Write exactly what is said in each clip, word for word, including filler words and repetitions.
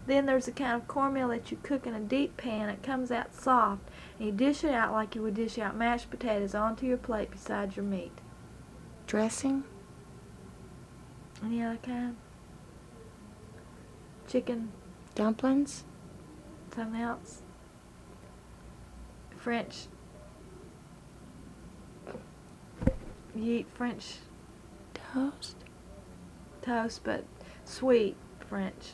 Then there's the kind of cornmeal that you cook in a deep pan. It comes out soft, and you dish it out like you would dish out mashed potatoes onto your plate beside your meat. Dressing? Any other kind? Chicken? Dumplings? Something else? French? You eat French Toast? toast, but sweet French.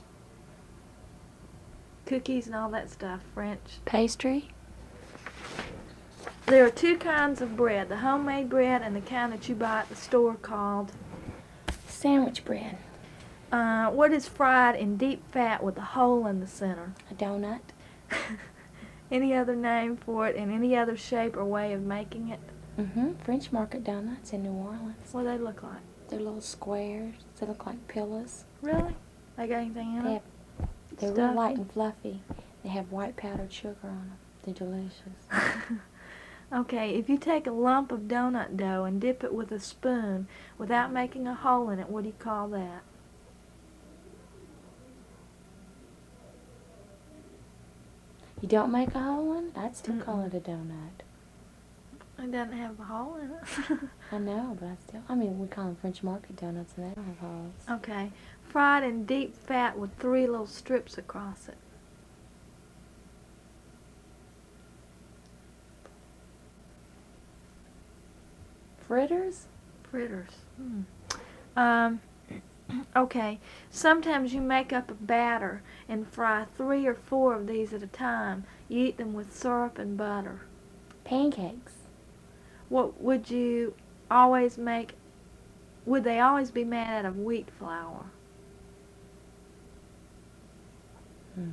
Cookies and all that stuff, French. Pastry? There are two kinds of bread, the homemade bread and the kind that you buy at the store called... Sandwich bread. Uh, what is fried in deep fat with a hole in the center? A donut. Any other name for it and any other shape or way of making it? Mm-hmm. French market donuts in New Orleans. What do they look like? They're little squares. They look like pillows. Really? They got anything in They them? have, they're real Stuffing? light and fluffy. They have white powdered sugar on them. They're delicious. Okay, if you take a lump of donut dough and dip it with a spoon without making a hole in it, what do you call that? You don't make a hole in it? I'd still Mm-mm. call it a donut. It doesn't have a hole in it. I know, but I still... I mean, we call them French market donuts and they don't have holes. Okay, fried in deep fat with three little strips across it. Fritters? Fritters. Hmm. Um, okay, sometimes you make up a batter and fry three or four of these at a time. You eat them with syrup and butter. Pancakes. What would you always make? Would they always be made out of wheat flour? Hmm.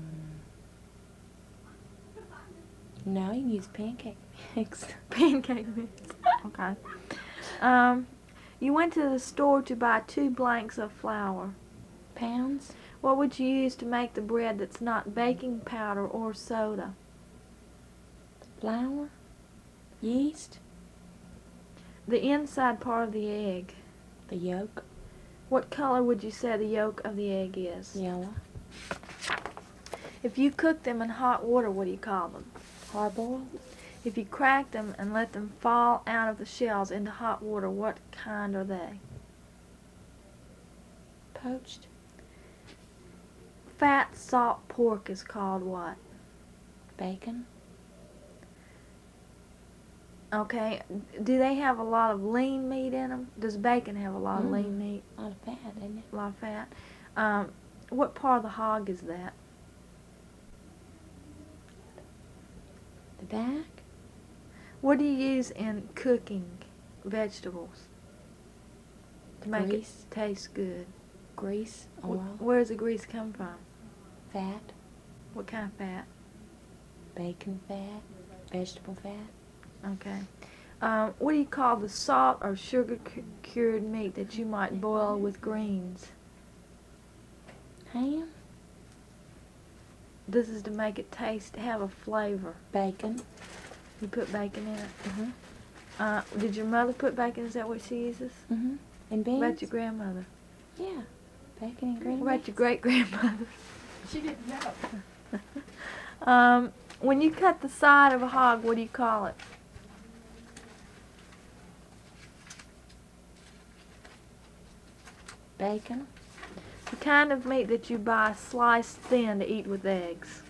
No, you can use pancake mix. Pancake mix. Okay. Um, you went to the store to buy two blanks of flour. Pounds? What would you use to make the bread that's not baking powder or soda? Flour? Yeast? The inside part of the egg. The yolk? What color would you say the yolk of the egg is? Yellow? If you cook them in hot water, what do you call them? Hard-boiled? If you crack them and let them fall out of the shells into hot water, what kind are they? Poached? Fat salt pork is called what? Bacon? Okay, do they have a lot of lean meat in them? Does bacon have a lot of Mm. lean meat? A lot of fat, isn't it? A lot of fat? Um, what part of the hog is that? The back? What do you use in cooking vegetables to make Grease. it taste good? Grease? Wh- Oil? Where does the grease come from? Fat? What kind of fat? Bacon fat? Vegetable fat? Okay. Um, what do you call the salt or sugar cu- cured meat that you might boil with greens? Ham? This is to make it taste, have a flavor. Bacon? You put bacon in it. Mm-hmm. Uh, did your mother put bacon? Is that what she uses? Mm-hmm. And beans? What about your grandmother? Yeah. Bacon and green What about beans. your great grandmother? She didn't know. um, when you cut the side of a hog, what do you call it? Bacon? The kind of meat that you buy sliced thin to eat with eggs.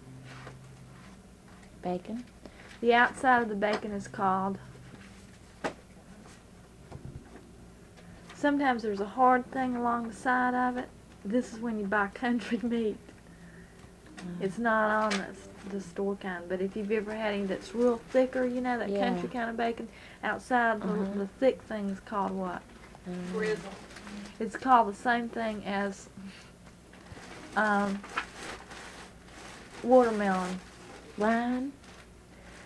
Bacon? The outside of the bacon is called... Sometimes there's a hard thing along the side of it. This is when you buy country meat. Mm. It's not on the, the store kind, but if you've ever had any that's real thicker, you know, that Yeah. country kind of bacon, outside the, Uh-huh. the thick thing is called what? Mm. Grizzle. It's called the same thing as um, watermelon. Wine?